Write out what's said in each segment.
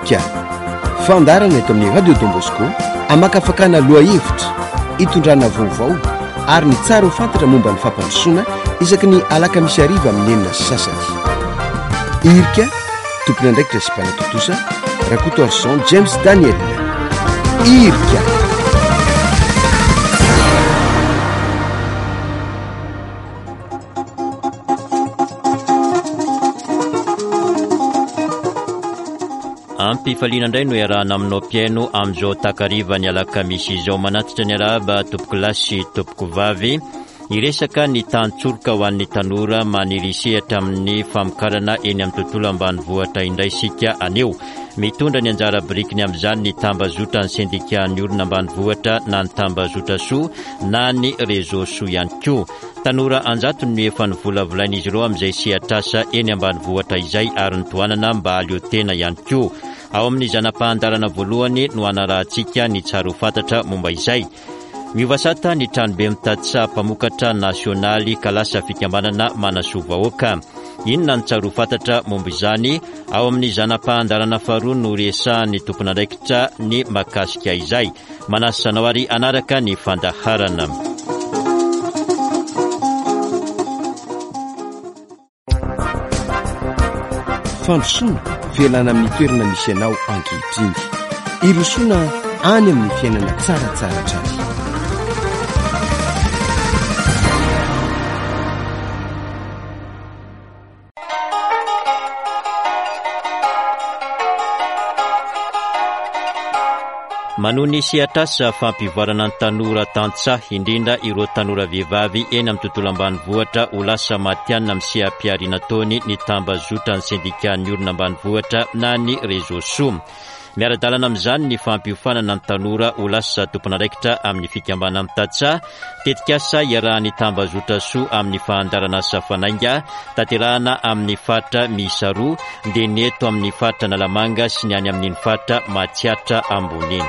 irika fandarana eto amin'ny radio Don Bosco amakafakana loha hevitra hitondrana vaovao ary ny tsara ho fantatra momba ny fampandrosoana isaky ny alakamisy ariva amin'ny enina sasany. Irika tompony andraikitra sy mpanatotosa Rakoto Arson James Daniel. Irika ampifaliana indray no iarahana aminao piaino amin'izao takariva ny alakamisy izao manatitra ny arahaba tompoko lahy sy tompoko vavy iresaka ny tantsoroka ho an'ny tanora maniry sehatra amin'ny famokarana eny amin'ny tontolo ambanivohitra indray sika aneo. Mitondra ny anjara birikiny amin'izany ny tambazotra ny sindikaan'ny olona ambanivohitra na ny tambazotra soa na ny réseau soa ihany koa. Tanora anjatony no efa nivolavolain'izy ireo amin'izay sehatrasa eny ambanivohitra izay ary nitoanana mba aleo tena ihany koa. Ao amin'ny zanam-pahandarana voalohany no anarahantsika ny tsara ho fantatra momba izay. Mivasata ny tranobe mitatsa mpamokatra nasionaly kalasa fikambanana manasoa vahoaka. Inona ny tsara ho fantatra momba izany? Ao amin'ny zanam-pahandarana faharoa no resahan'ny tompon'andraikitra ny makasika izay. Manasanao ary anaraka ny fandaharana. Fandrosoana velana amin'ny toerana misy anao ankehitriny. Irosoana any amin'ny fiainana tsaratsara trany. Manohy ny sehatrasa fampivoarana ny tanora tantsaha indrindra ireo tanora vehivavy eny amin'ny tontolo ambanivohitra ho lasa matianina amin'ny seha-piariana taony ny tambazotra ny sindikaan'ny olona ambanivohitra na ny réseau soa. Miara-dalana amin'izany ny fampiofanana ny tanora ho lasa tompon'andraikitra amin'ny fikambana amin'ny tantsaha, tetikasa iarahan'ny tambazotra soa amin'ny fahandarana safanainga, tanterahana amin'ny faritra miisa roa, dia ny eto amin'ny faritra Nalamanga sy ny any amin'ny faritra Matsiatra ambony.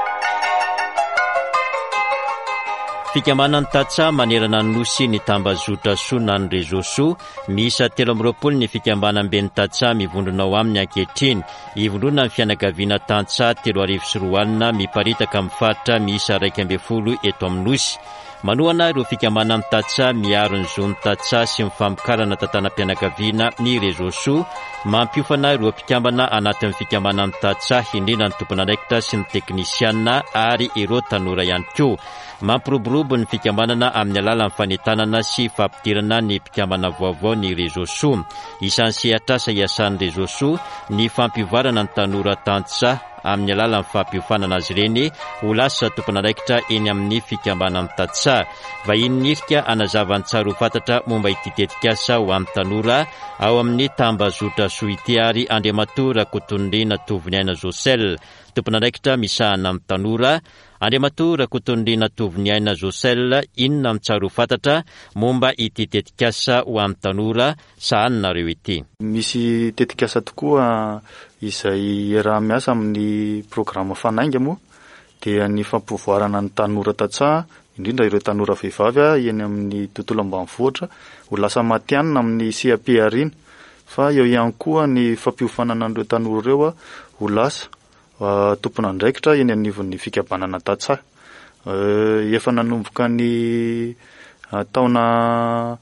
Fikambanany tantsaha manerana ny nosy ny tambazotra soa na ny réseau soa, miisa 30 ny fikambanam-ben'ny tantsaha mivondrona ao amin'ny ankehitriny. Ivondrona ny fianakaviana tantsaha 304 miparitaka amin'ny faritra miisa 12 eto amin'ny nosy. Manohana ireo fikambanany tantsaha miaro ny zony tantsaha sy mifamokarana tantanam-pianakaviana ny réseau soa, mampiofana ireo mpikambana anatin'ny fikambanany tantsaha indrindra ny tompon'andraikitra sy ny teknisiana ary ireo tanora ihany koa. Mampiroborobo ny fikambanana amin'ny alalan'ny fanentanana sy fampidirana ny mpikambana vaovao ny réseau soa. Isan'ny sehatrasa iasan'ny réseau soa ny fampivoarana ny tanora tantsaha amin'ny alalan'ny fampiofanana azy ireny ho lasa tompon'andraikitra eny amin'ny fikambanany tantsaha. Vahin'ny irika anazavany tsara ho fantatra momba ity tetikasa ho amin'ny tanora ao amin'ny tambazotra soa ity ary Andriamatoa Rakotondrina Toviniaina Josel. Tompon'andraikitra misahana amin'ny tanora Andriamatoa Rakotondrina Toviniaina Josel, inona amin'ny tsara ho fantatra momba ity tetikasa ho amin'ny tanora sahaninareo ity? Misy tetikasa tokoa izay raha miasa amin'ny programa fanainga moa dia ny fampivoarana ny tanora tantsaha, indrindra ireo tanora vehivavy eny amin'ny tontolo ambanivohitra ho lasa matianina amin'ny seha-piariana, fa eo ihany koa ny fampiofanana an'ireo tanora ireo ho lasa tompon'andraikitra eny anivon'ny fikambanana tantsaha. Efa nanomboka ny taona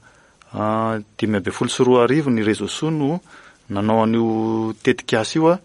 2014 ny réseau soa no nanao an'io tetikasa io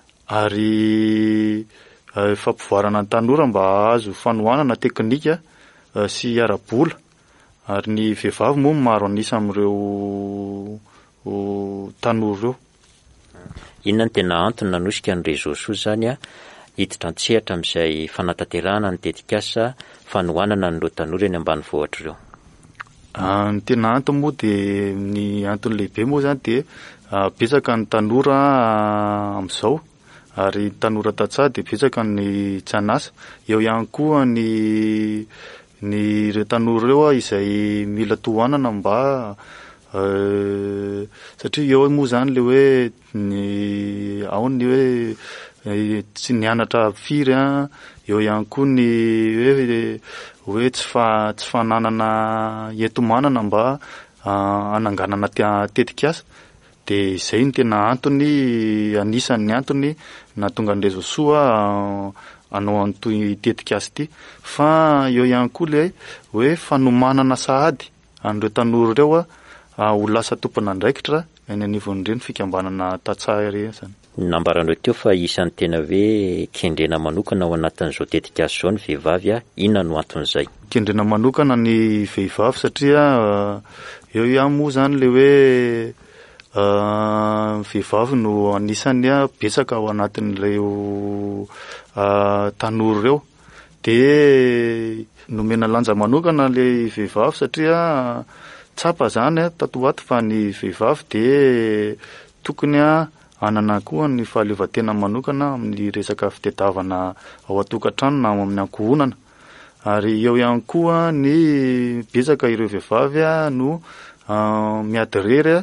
ary fampivoarana ny tanora mba azo fanohanana teknika sy ara-bola, ary ny vehivavy moa maro anisa amin'ireo tanora ireo. Inona ny tena antony nanosika ny réseau soa zany hiditra antsehatra amin'izay fanatanterahana ny tetikasa fanohanana n'ireo tanora eny ambanivohitra ireo? Ny tena antony moa dia ny antony lehibe moa zany dia betsaka ny tanora amin'izao, ary tanora tantsaha dia betsaka ny tsanasa. Eo ihany koa ny ireo tanora ireo izay mila tohanana mba satria eo moa zany le hoe ao ny hoe tsy nianatra firy eo ihany koa ny hoe tsy fananana ento-manana mba ananganana tetikasa. de izay ny tena antony, anisan'ny antony na tonga ny réseaux sociaux anao antoy tetikasa ity. Fa eo ihany koa le hoe fanomanana sahady an'ireo tanora ireo ho lasa tompon'andraikitra eny anivon'ireny fikambanana tantsaha ireny zany. Nambaranao teo fa isan'ny tena hoe kendrena manokana ao anatin'izao tetikasa zao ny vehivavy, inona no anton'izay? Kendrena manokana ny vehivavy satria eo ihany moa zany le hoe vehivavy no anisany betsaka ao anatin'ireo tanora ireo, de nomena lanja manokana le vehivavy satria tsapa zany tatoato fa ny vehivavy de tokony anana koa ny fahaleovantena manokana amin'ny resaka fitadiavana ao atokantrano na amin'ny ankohonana. Ary eo ihany koa ny betsaka ireo vehivavy no miady rery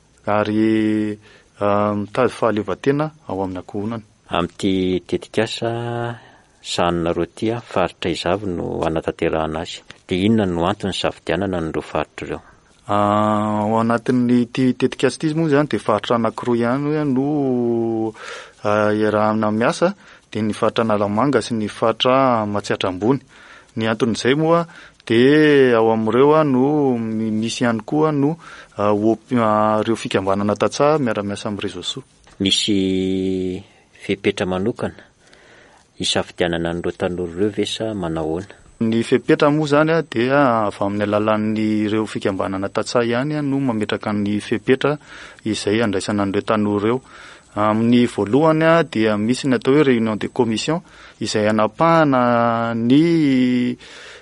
ary mitady fahaleovantena ao amin'ny ankohonana. Amin'ity tetikasa sahaninareo ty faritra izavy no anatanterahana azy, de inona no antony safidianana n'ireo faritra ireo? Ao anatin'ny tetikasa ity moa zany de faritra anankiroa ihany no iarahana miasa, de ny faritra Analamanga sy ny faritra Matsiatra Ambony. Ny anton'izay moa de ao amin'ireo no misy ihany koa no ireo fikambanana tantsaha miara-miasa amin'ny réseaux sociaux. Misy fepetra manokana isafidianana an'ireo tanora ireo ve sa manahoana? Ny fepetra moa zany dia avy amin'ny alalan'ny ireo fikambanana tantsaha ihany no mametraka ny fepetra izay andraisana an'ireo tanora ireo. Amin'ny voalohany dia misy ny atao hoe réunion de commission izay anapahana ny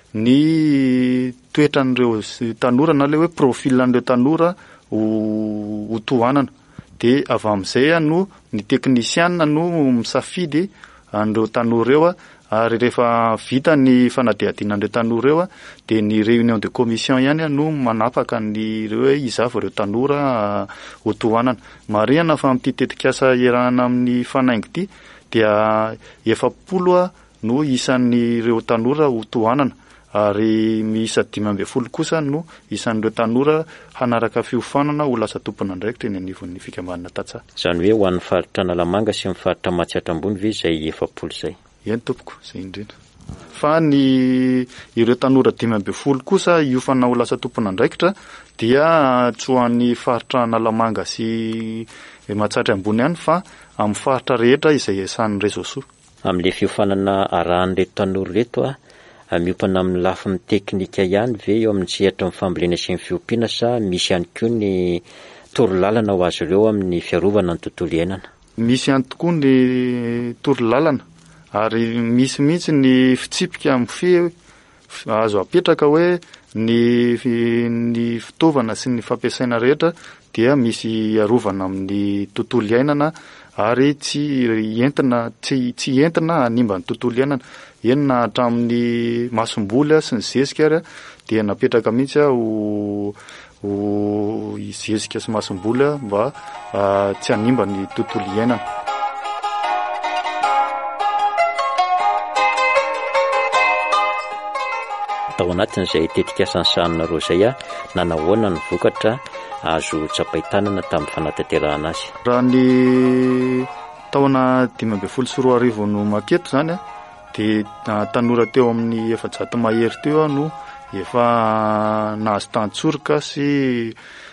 toetran'ireo tanora na le hoe profilan'ireo tanora ho tohanana. De avy amin'izay no ny teknisiana no misafidy an'ireo tanora ireo, ary rehefa vita ny fanadihadianan'ireo tanora ireo de ny réunion de commission ihany no manapaka ny ireo hoe izavo ireo tanora ho tohanana. Marihana fa amin'ity tetikasa iarahana amin'ny fanaingo ity dia 70 no isan'ny ireo tanora ho tohanana, ary miisa 15 kosa no isan'ireo tanora hanaraka fiofanana ho lasa tompon'andraikitra eny anivon'ny fikambanana tantsaha. Zany hoe ho an'ny faritra Analamanga sy ny faritra Matsiatra Ambony ve izay 70 zay? Eny tompoko, zay indrindra. Fa ny ireo tanora 15 kosa hiofana ho lasa tompon'andraikitra dia tsy ho an'ny faritra Analamanga sy Matsiatra Ambony ihany fa amin'ny faritra rehetra izay iasan'ny réseaux sociaux. Amin'le fiofanana arahan'ireto tanora reto miopana amin'ny lafin'ny teknika ihany ve eo amin'ny sehatra ny fambolena sy ny fiompiana, sa misy ihany koa ny torolalana ho azy ireo amin'ny fiarovana ny tontolo iainana? Misy ihany tokoa ny torolalana, ary misy mihitsy ny fitsipika amin'ny azo apetraka hoe ny fitaovana sy ny fampiasaina rehetra dia misy arovana amin'ny tontolo iainana, ary tsy entina hanimba ny tontolo iainana. Eny na hatramin'ny masomboly sy ny zezika ary dia napetraka mihitsy ho zezika sy masomboly mba tsy hanimba ny tontolo iainana. Tao anatin'izay tetikasa sahaninareo zay nanahoana ny vokatra azo tsapaitanana tamin'ny fanatanterahana azy? Raha ny taona 2024 no maketo zany de tanora teo amin'ny 700 mahery teo no efa nahazo tantsorika sy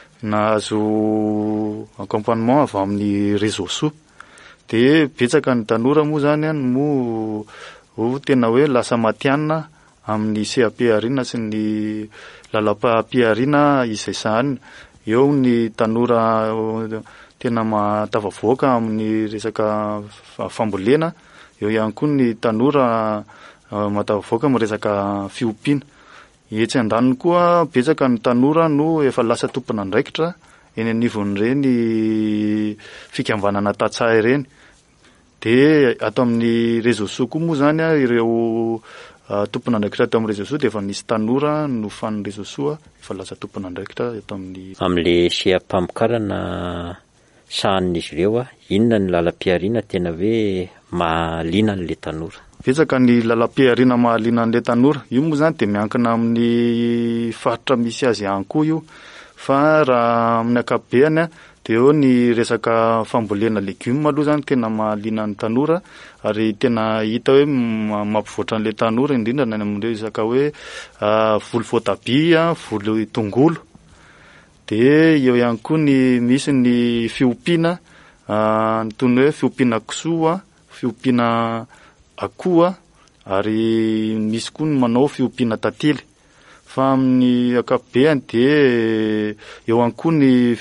nahazo accompagnement avy amin'ny réseaux sociaux. De betsaka ny tanora moa zany no tena hoe lasa matianina amin'ny CAP arina sy ny lalam-pahampiarina izay sahany. Eo ny tanora tena matavavoaka amin'ny resaka fambolena, eo ihany koa ny tanora matavavoaka amin'ny resaka fiompiana. Etsy andaniny koa betsaka ny tanora no efa lasa tompon'andraikitra eny anivon'ireny fikambanana tantsaha ireny. De ato amin'ny réseaux sociaux koa moa zany ireo tompon'andraikitra ato amin'ny réseaux sociaux de efa nisy tanora no fan'ny réseaux sociaux efa lasa tompon'andraikitra ato amin'le seha-pamokarana sahanin'izy ireo inona ny lalam-piariana tena hoe mahaliana an'le tanora? Betsaka ny lalam-piariana mahaliana an'le tanora. Io moa zany de miankina amin'ny faritra misy azy ihany koa io, fa raha amin'ny ankapobeny De eo ny resaka fambolena legioma aloha zany tena mahaliana ny tanora ary tena hita hoe mampivoatra an'le tanora indrindra ny amin'ireo resaka hoe volo voatabia, volo tongolo. De eo ihany koa ny misy ny fiompiana toy ny hoe fiompiana kisoa, fiompiana akoho ary misy koa ny manao fiompiana tantely. Fa amin'ny ankapobeny de eo ihany koa ny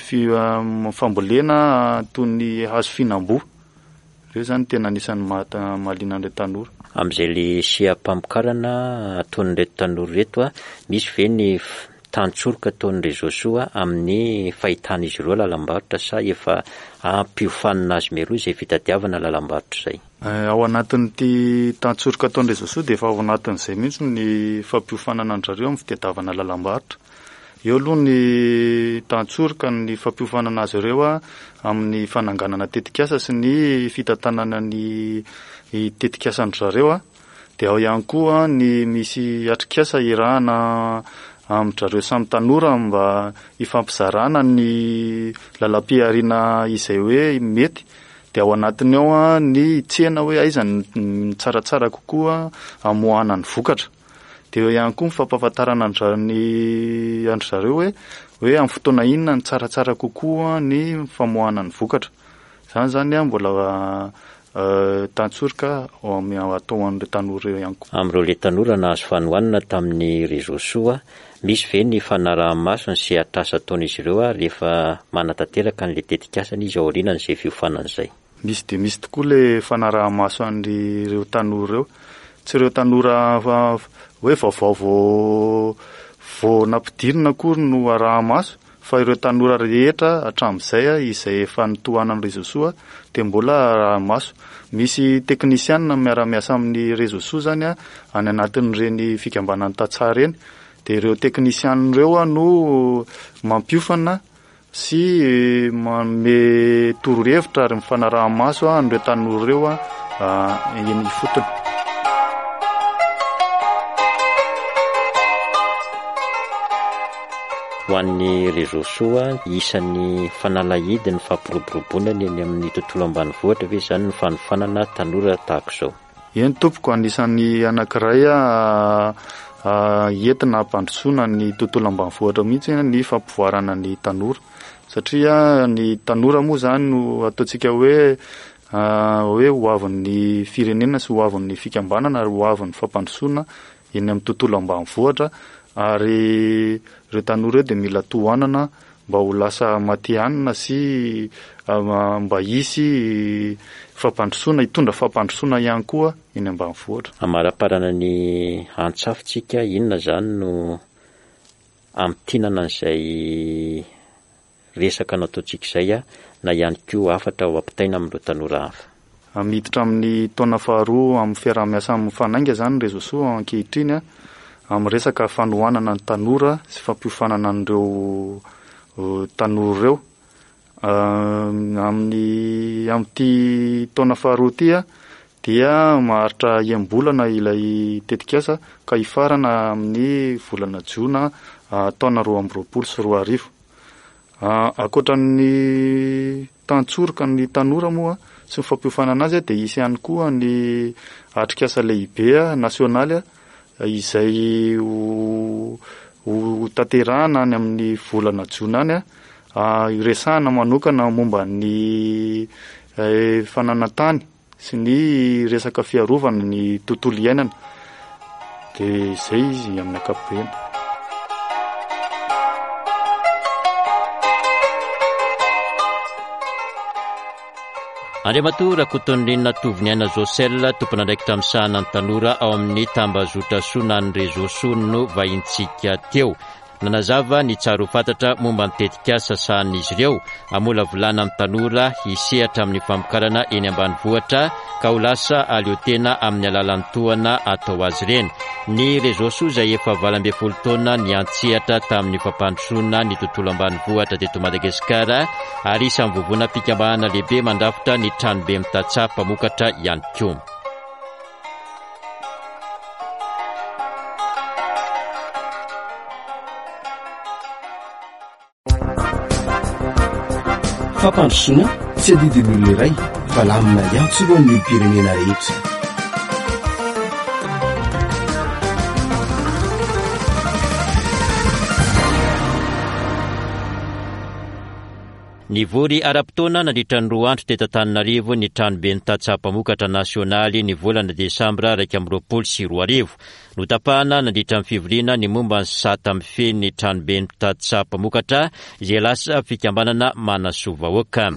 fambolena toy ny hazo fihinam-boa. Ireo zany tena anisan'ny mahaliana an'ireo tanora. Amin'izay le siam-pamokarana ataon'ireto tanora reto misy ve ny tantsorika ataon'ny réseaux sociaux amin'ny fahitan'izy ireo lalam-barotra sa efa ampiofanina azy meroa izay fitadiavana lalam-barotra izay? Ao anatin'ity tantsorika ataon'ny réseaux sociaux dia efa ao anatin'izay mihitsy ny fampiofanana an'zareo amin'ny fitadiavana lalam-barotra. Eo aloha ny tantsorika ny fampiofanana azy ireo amin'ny fananganana tetikasa sy ny fitantanana ny tetikasan'zareo dia ao ihany koa ny misy atrikasa irahana amin'zareo samy tanora mba hifampizarana ny lalam-piariana izay hoe mety. Dia ao anatiny ao ny tsena hoe aiza ny tsaratsara kokoa amoahana ny vokatra. Dia eo ihany koa ny fampahafantarana an'zareo hoe amin'ny fotoana inona ny tsaratsara kokoa ny famoahana ny vokatra. Zany mbola tantsorika atao an'ireo tanora ihany koa. Amin'ireo le tanora nahazo fanohanana tamin'ny réseaux sociaux misy ve ny fanaraha-maso sy atrasa ataon'izy ireo rehefa manatanteraka an'le tetikasany izy ao aoriana izay fiofanana izay? Misy de misy tokoa le fanaraha-maso an'ireo tanora ireo. Tsy ireo tanora hoe vaovao vao nampidirina akory no araha-maso, fa ireo tanora rehetra hatramin'izay izay efa nitohanan'ny réseaux sociaux dia mbola araha-maso. Misy teknisianina miara-miasa amin'ny réseaux sociaux zany any anatin'ireny fikambanan'ny tantsaha ireny. Dia ireo teknisianina ireo no mampiofana sy manome toro-hevitra ary mifanaraha-maso an'ireo tanora ireo eny fotony. Ho an'ny réseaux sociaux isan'ny fanalahidy ny fampiroboroboana eny amin'ny tontolo ambanivohitra ve zany ny fanofanana tanora tahaka izao? Eny tompoko, anisan'ny anankiray entina hampandrosoana ny tontolo ambanivohitra mihitsy ny fampivoarana ny tanora. Satria ny tanora moa zany no ataontsika hoe ho avin'ny firenena sy ho avin'ny fikambanana ary ho avin'ny fampandrosoana eny amin'ny tontolo ambanivohitra. Ary ireo tanora dia mila tohanana mba ho lasa matihanina sy mba hisy fampandrosoana, hitondra fampandrosoana ihany koa eny ambanivohitra. Amara-parana ny antsafontsika, inona zany no amtinana an'izay resaka nataontsika izay na ihany koa afatra ho ampitaina amin'ireo tanora hafa? Miditra amin'ny taona faharoa amin'ny fiaraha-miasa amin'ny fanainga zany ny réseaux sociaux ankehitriny amin'ny resaka fanohanana ny tanora sy fampiofanana an'ireo tanora ireo. Amin'ity taona faharoa ity dia maharitra iam-bolana ilay tetikasa ka hifarana amin'ny volana Jiona taona 2020 sy 2020. Ankoatran'ny tantsorika ny tanora moa sy ny fampiofanana azy dia isy ihany koa ny atrikasa lehibe nasionaly izay ho tanterahana any amin'ny volana Jiona any iresahana manokana momba ny fananantany sy ny resaka fiarovana ny tontolo iainana. Dia izay izy amin'ny ankapobeny. Andriamatoa Rakotondrinina Toviniaina Josel, tompon'andraikitra misahana ny tanora ao amin'ny tambazotra soa ny réseaux sociaux no vahintsika teo. Nanazava ny tsara ho fantatra momba ny tetikasa sahan'izy ireo amola volana amin'ny tanora hisehatra amin'ny famokarana eny ambanivohitra ka ho lasa aleotena amin'ny alalan'ny tohana atao azy ireny. Ny réseaux sociaux izay efa 20 taona niantsehatra tamin'ny fampandrosoana ny tontolo ambanivohitra teto Madagasikara ary isan'ny vovona fikambanana lehibe mandrafitra ny tranobe mitantsaha mpamokatra ihany koa. fampandrosoana tsy adidin'olona iray fa lamina iantso eo amin'ny pirenena rehetra. Ny vory ara-potoana nandritra ny 2 andro teto Antananarivo ny tranobe ny tatsaha-mpamokatra nasionaly ny volana desambra 2024. Notapahana nandritra ny fivoriana ny momba ny sata amin'ny feny tranobe ny tatsaha-mpamokatra izay lasa fikambanana manasoa vahoaka.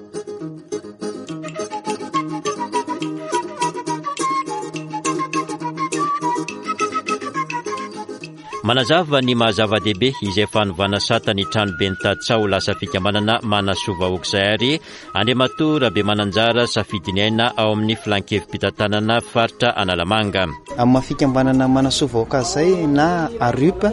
Manazava ny mahazava-dehibe izay fanovana sata ny tranobe ny tatsaha ho lasa fikambanana manasoa vahoaka izay ary Andriamatoa Rabemananjara safidinaina ao amin'ny filankevi-pitantanana faritra Analamanga. Amin'ny mahafikambanana manasoa vahoaka izay na ARUP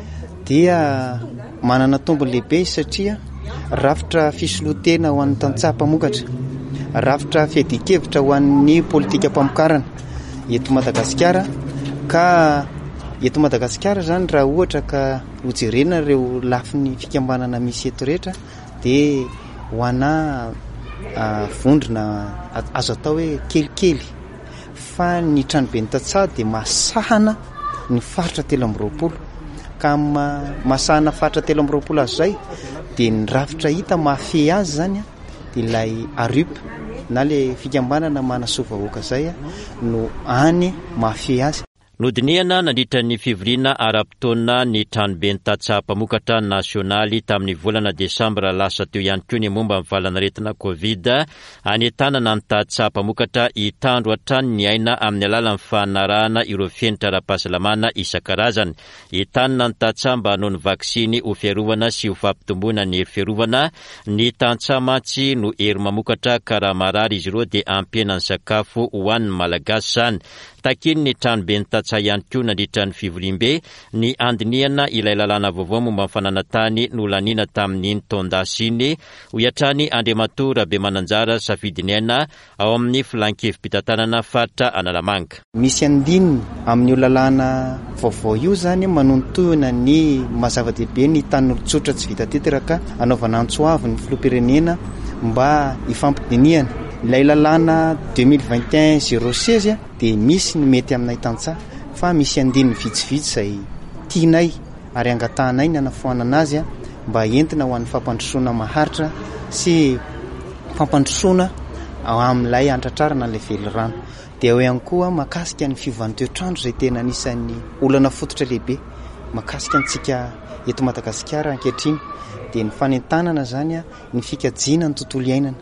dia manana tombo lehibe satria rafitra fisolotena ho an'ny tantsaha-mpamokatra, rafitra fiadikevitra ho an'ny politika mpamokarana eto Madagasikara. Ka eto Madagasikara zany raha ohatra ka hojerena ireo lafin'ny fikambanana misy eto rehetra dia ho ana vondrona azo atao hoe kelikely, fa ny tranobe ny tatsaha dia masahana ny faritra 320 ka masahana faritra 320 azo zay dia ny rafitra hita mahafehy azy zany dia ilay ARUP na le fikambanana manasoa vahoaka zay no any mahafehy azy. Nodinihana nandritra ny fivoriana ara-potoana ny tranobe ny tatsaha-mpamokatra nasionaly tamin'ny volana desambra lasa teo ihany koa ny momba ny valanaretina Covid anentanana ny tatsaha-mpamokatra hitandro hatrany ny aina amin'ny alalan'ny fanarahana ireo fenitra ara-pahasalamana isan-karazany. Hitanana ny tatsaha mba hanao ny vaksiny ho fiarovana sy ho fampitomboana ny hery fiarovana. Ny tantsaha-matsy no hery mamokatra karaha marary izy ireo dia ampiana ny sakafo ho an'ny malagasy zany. Takiny ny tranobe ny tatsaha ihany koa nandritra ny fivoriam-be ny andinihana ilay lalàna vaovao momba ny fananantany no lanina tamin'iny taondasy iny ho iatrany Andriamatoa Rabemananjara safidinaina ao amin'ny filankevi-pitantanana faritra Analamanga. Misy andininy amin'io lalàna vaovao io zany manontoana ny mazava-dehibe ny tan'olon-tsotra tsy vita tetraka anaovana antsoavy ny filoham-pirenena mba hifampidinihana. Ilay lalàna 2021-06 dia misy ny mety aminay tantsaha fa misy andininy vitsivitsy izay tianay ary angatahanay ny anafoanana azy mba entina ho an'ny fampandrosoana maharitra sy fampandrosoana amin'ilay antratrarana ilay velorano. Dia eo ihany koa makasika ny fiovantoetrandro izay tena anisan'ny olana fototra lehibe makasika antsika eto Madagasikara ankehitriny dia ny fanentanana zany ny fikajiana ny tontolo iainana.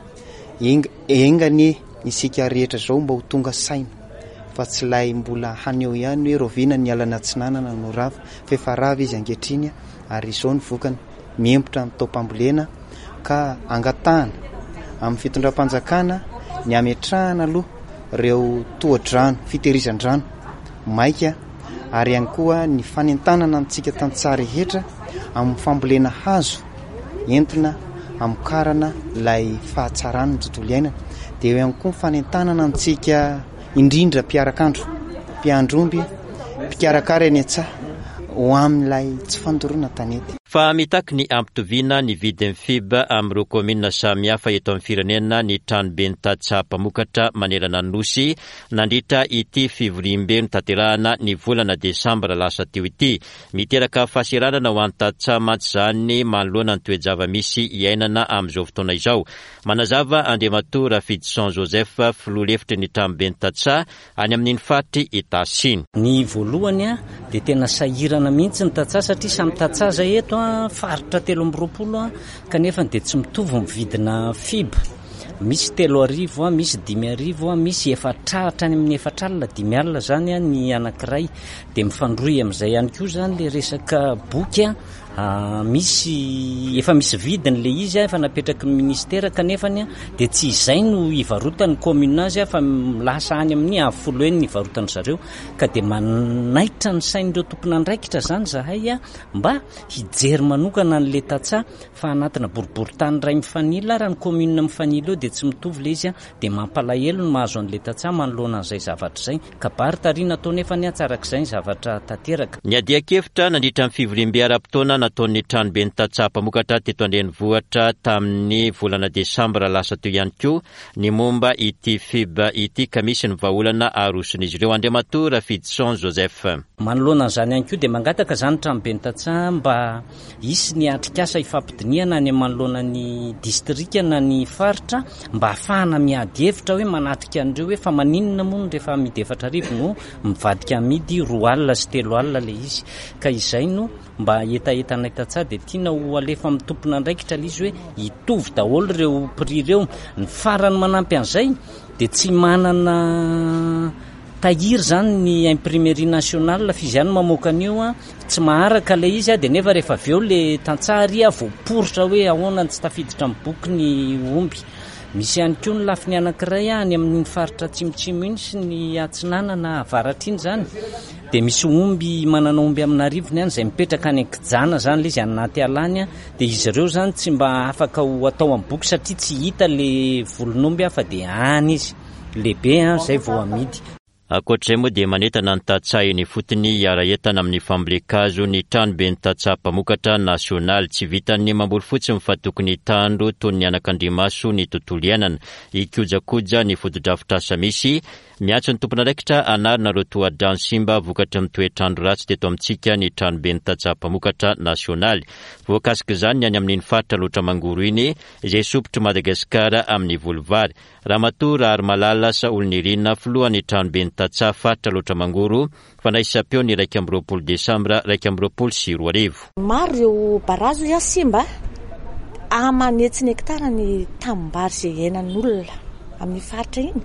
Engany isika rehetra zao mba ho tonga saina fa tsy lay mbola haneo ihany hoe roviana ny alana tsinanana no rava fa efa rava izy ankehitriny ary izao ny vokany miempotra amin'ny taopambolena ka angatahana amin'ny fitondram-panjakana ny ametrahana aloha ireo tohadrano fitehirizan-drano maika ary ihany koa ny fanentanana antsika tantsaha rehetra amin'ny fambolena hazo entina amokarana ilay fahatsarana ny tontolo iainana. Dia eo ihany koa fanentanana antsika indrindra mpiarakandro, mpiandromby, mpikarakara eny an-tsaha ho amin'ilay tsy fandoroana tanety. Fa mitaky ny ampitoviana ny vidin'ny FIB amin'ireo komina samihafa eto amin'ny firenena ny tranobe ny tatsaha-mpamokatra manerana ny nosy nandritra ity fivoriam-be notanterahana ny volana desambra lasa teo ity. Miteraka fahasiranana ho an'ny tatsaha-matsy zany manoloana ny toejava misy iainana amin'izao fotoana izao. Manazava Andriamatoa Rafidson Joseph filoha-lefitry ny tranobe ny tatsaha any amin'iny faritry Etasiny. Ny voalohany dia tena sahirana mihitsy ny tatsaha satria samy tatsaha zay eto faritra 320 kanefa dia tsy mitovy mividina FIB. Misy 3,000, misy 5,000, misy 4 any amin'ny 4 alina 5 alina zany ny anankiray. Dia mifandroy amin'izay ihany koa zany le resaka boky misy efa misy vidiny le izy efa napetraky ny ministera kanefany dia tsy izay no ivarotany commune azy fa lasa any amin'ny 10 eny ivarotany zareo ka dia manaitra ny sain'ireo tompona andraikitra zany zahay mba hijery manokana an'le tatsaha fa anatina boriboritany ray mifanila raha ny commune mifanila eo dia tsy mitovy le izy dia mampalahelo no mahazo an'le tatsaha manoloana an'izay zavatra izay ka bary tariana atao nefa ny atsarak'izay ny zavatra tanteraka. Ny adiakevitra nandritra ny fivoriam-be ara-potoana nataon'ny tranobe ny Tatsaha-Pamokatra teto Andrenivohitra tamin'ny volana Desambra lasa teo ihany koa ny momba ity FIB ity ka misy ny vahaolana aroson'izy ireo. Andriamatoa Rafidson Joseph. Manoloana an'izany ihany koa dia mangataka izany tranobe ny Tatsaha mba hisy ny atrikasa ifampidiniana any manoloana ny distrika na ny faritra mba ahafahana miady hevitra hoe manatrika an'ireo hoe fa maninona moa rehefa amidy 4 arivo no mivadika amidy 2 alina sy 3 alina le izy ka izay no mba etaetanay Tatsaha dia tiana ho alefa amin'ny tompona andraikitra le izy hoe hitovy daholo ireo prix ireo. Ny farany manampy an'izay dia tsy manana tahiry zany ny imprimerie nationale fizyany mamoaka an'io tsy maharaka le izy dia nefa rehefa avy eo le Tatsaha ry voaporotra hoe ahoana tsy tafiditra amin'ny boky ny omby. Misy ihany koa ny lafiny anankiray any amin'ny faritra Tsimotsimo iny sy ny Atsinana na avaratra iny zany dia misy omby manana omby amin'ny arivony any izay mipetraka any Kijana zany le izy anaty alany dia izy ireo zany tsy mba afaka ho atao amin'ny boky satria tsy hita le volon'omby fa dia any izy lehibe izay vao amidy. Ankoatr'izay moa dia manentana ny Tatsaha eny fotony hiara-entana amin'ny fambolekazo ny tranobe ny Tatsaha-Pamokatra nasionaly tsy vitany mamboly fotsiny fa tokony tandro toy ny anak'Andriamaso ny tontolo iainana hikojakoja ny fotodrafitrasa misy miatso ny tompona andraikitra anarina ireo tohadrano simba vokatra amin'ny toetrandro ratsy teto amintsika ny tranobe ny Tatsaha-Pamokatra nasionaly. Voakasika izany ny any amin'iny faritra loatra mangoro iny izay sopotry Madagasikara amin'ny volovary. Ramatoa Armalala Saolonirina filohan'ny tranobe ny Tatsaha faritra loatra mangoro fanahy isapeo ny 20 Desambra 2024. Maro ireo barazo ya simba amanetsiny hektara ny tambary izay iainan'olona amin'ny faritra iny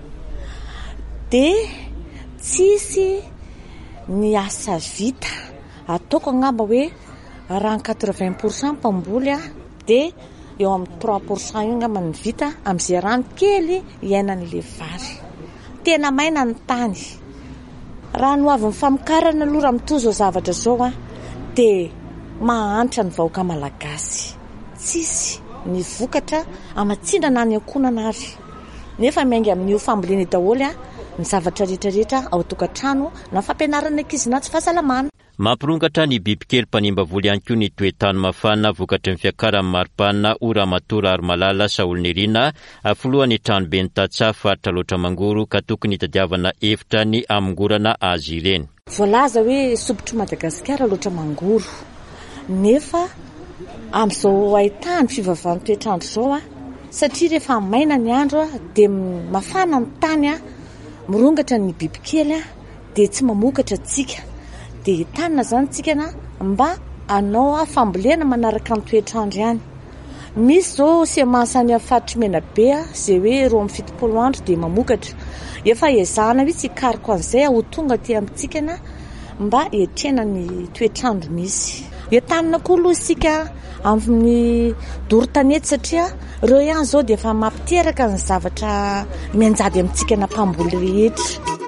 dia tsisy ny asa vita ataoko angamba hoe raha 80% mpamboly dia eo amin'ny 3% io angamba ny vita amin'izay rano kely iainan'ile vary. Tena maina ny tany raha no avy mifamokarana aloha raha mitozo zavatra zao dia mahantra ny vahoaka malagasy. Tsisy ny vokatra amatsindrana ny ankonana ary nefa miainga amin'io fambolena daholo ny zavatra rehetrarehetra ao tokantrano na fampianarana ankizy na tsy fahasalamana. Mampirongatra ny bibikely mpanimba voly ihany koa ny toetany mafana vokatry ny fiakarany maripana o Ramatoa Armalala Saolonirina afilohan'ny tranobe ny Tatsaha faritra loatra mangoro ka tokony hitadiavana hevitra ny amongorana azy ireny. Voalaza hoe sopotry Madagasikara loatra mangoro nefa amin'izao ahitany fivavahan'ny toetrandro zao satria rehefa maina ny andro dia mafana ny tany mirongatra ny bibikely dia tsy mamokatra tsika dia tanina zany tsika mba anao fambolena manaraka ny toetrandro ihany. Misy zao semence any afatry mena be izay hoe 70 andro dia mamokatra efa ezahana mitsy hikariko an'izay ho tonga aty amintsika mba hiatrena ny toetrandro misy. Entanina koa aloha isika amin'ny doro tanety satria ireo ihany zao dia efa mampiteraka ny zavatra mianjady amintsika na mpamboly rehetra.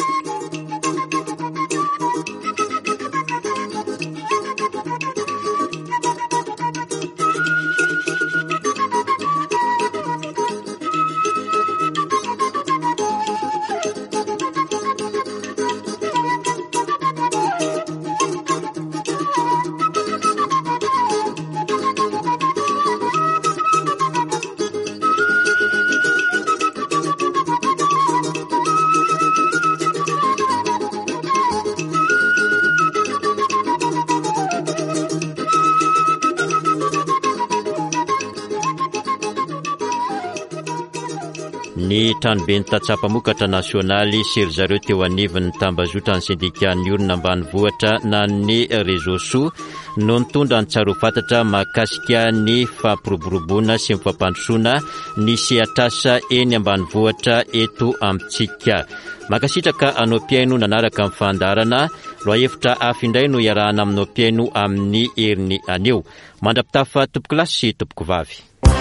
Ny tranobe ny Tatsaha-Pamokatra nasionaly sery zareo teo anivon'ny tambazotra ny syndikan'ny olona ambanivohitra na ny réseau so no nitondra ny tsaro fantatra mahakasika ny fampiroboroboana sy mifampandrosoana ny sehatrasa eny ambanivohitra eto amintsika. Makasitraka anao mpiaino nanaraka amin'ny fandarana loha hevitra hafa indray no iarahana aminao mpiaino amin'ny heriny aneo. Mandrapitafa tompoko lasy sy tompoko vavy.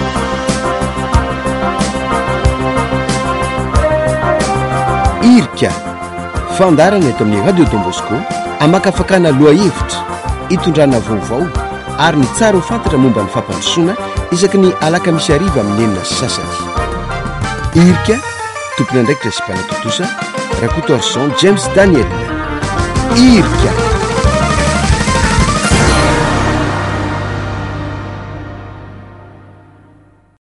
Irka fandarana eto amin'ny Radio Don Bosco amakafakana lohahevitra hitondrana vaovao ary ny tsara ho fantatra momba ny fampandrosoana isaky ny alakamisy ariva amin'ny enina sasany. Irka tompony andraikitra sy mpanatotosa Rakoto Arson James Daniel. Irka